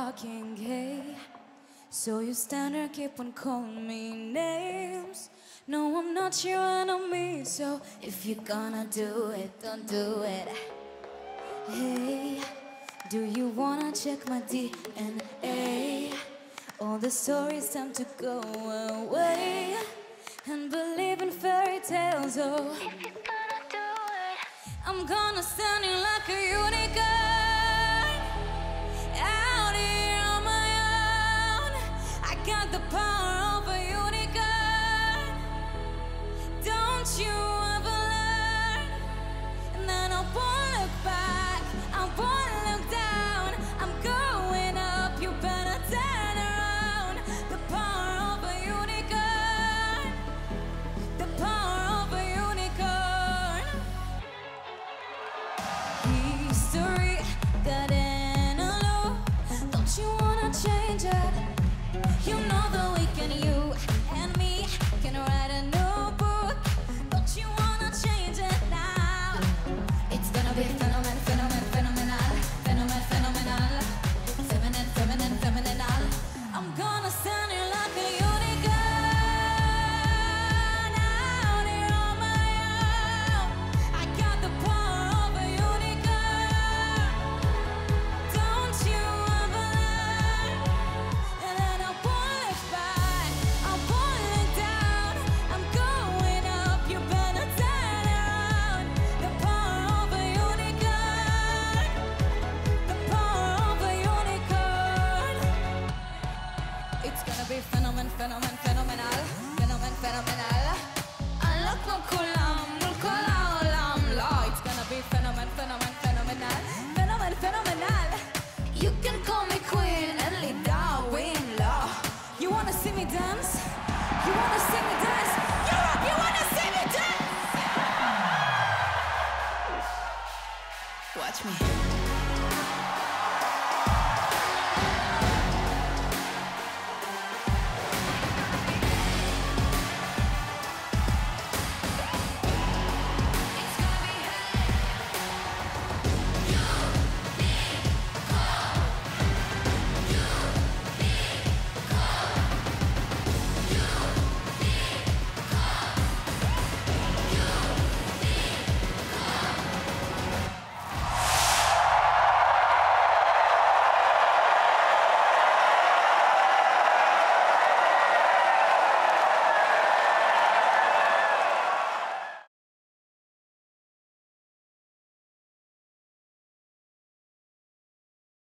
walking gay. So you stand there, keep on calling me names. No, I'm not your enemy, so if you're gonna do it, don't do it. Hey, do you wanna check my DNA? All the stories time to go away and believe in fairy tales. Oh, if you're gonna do it, I'm gonna stand you like a unicorn out here on my own. I got the power of a unicorn. Don't you ever learn? And then I won't look back, I won't look down. I'm going up, you better turn around. The power of a unicorn, the power of a unicorn. History got in a loop. Don't you wanna change it? You know that we can, you and me can write a new book. Don't you wanna change it now? It's gonna be phenomenal, phenomenal, phenomenal. Feminine, phenomenal. I'm gonna stand here like a unicorn out here on my own. I got the power of a unicorn. Don't you ever learn? And then I won't look back, I won't look down. I'm going up, you better turn around. The power of a unicorn, the power of a unicorn. It's gonna be phenomenal, phenomenal. Unlock no kulam, la. It's gonna be phenomenal. You can call me queen and lead Darwin law. You wanna see me dance? You wanna see me dance? Europe, you wanna see me dance? Watch me.